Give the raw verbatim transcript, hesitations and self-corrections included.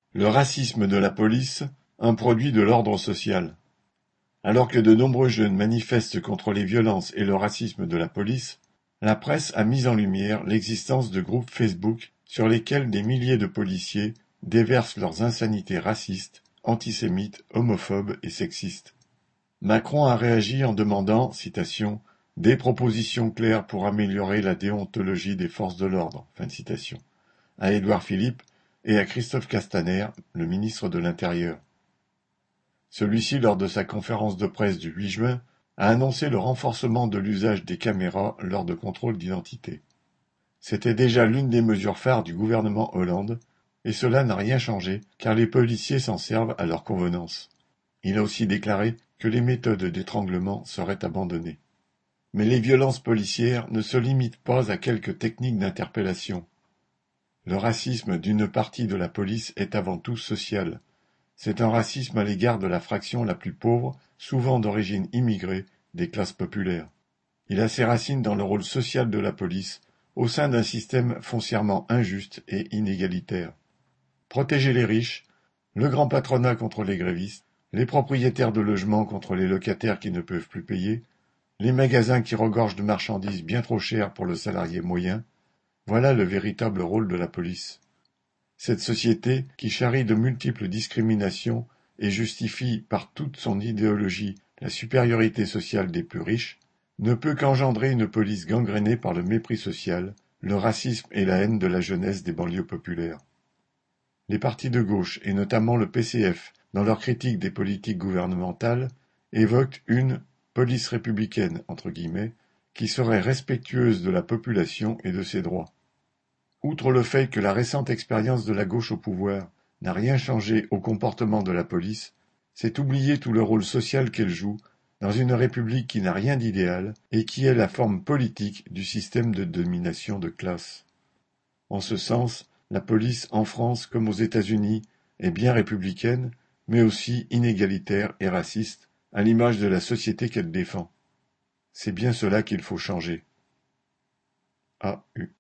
Le racisme de la police, un produit de l'ordre social. Alors que de nombreux jeunes manifestent contre les violences et le racisme de la police, la presse a mis en lumière l'existence de groupes Facebook sur lesquels des milliers de policiers déversent leurs insanités racistes, antisémites, homophobes et sexistes. Macron a réagi en demandant, citation, « des propositions claires pour améliorer la déontologie des forces de l'ordre », fin de citation, à Édouard Philippe et à Christophe Castaner, le ministre de l'Intérieur. Celui-ci, lors de sa conférence de presse du huit juin, a annoncé le renforcement de l'usage des caméras lors de contrôles d'identité. C'était déjà l'une des mesures phares du gouvernement Hollande, et cela n'a rien changé car les policiers s'en servent à leur convenance. Il a aussi déclaré que les méthodes d'étranglement seraient abandonnées. Mais les violences policières ne se limitent pas à quelques techniques d'interpellation. Le racisme d'une partie de la police est avant tout social. C'est un racisme à l'égard de la fraction la plus pauvre, souvent d'origine immigrée, des classes populaires. Il a ses racines dans le rôle social de la police, au sein d'un système foncièrement injuste et inégalitaire. Protéger les riches, le grand patronat contre les grévistes, les propriétaires de logements contre les locataires qui ne peuvent plus payer, les magasins qui regorgent de marchandises bien trop chères pour le salarié moyen, voilà le véritable rôle de la police. Cette société, qui charrie de multiples discriminations et justifie par toute son idéologie la supériorité sociale des plus riches, ne peut qu'engendrer une police gangrénée par le mépris social, le racisme et la haine de la jeunesse des banlieues populaires. Les partis de gauche, et notamment le P C F, dans leur critique des politiques gouvernementales, évoquent une « police républicaine » entre guillemets, qui serait respectueuse de la population et de ses droits. Outre le fait que la récente expérience de la gauche au pouvoir n'a rien changé au comportement de la police, c'est oublier tout le rôle social qu'elle joue dans une république qui n'a rien d'idéal et qui est la forme politique du système de domination de classe. En ce sens, la police en France comme aux États-Unis est bien républicaine, mais aussi inégalitaire et raciste, à l'image de la société qu'elle défend. C'est bien cela qu'il faut changer. A U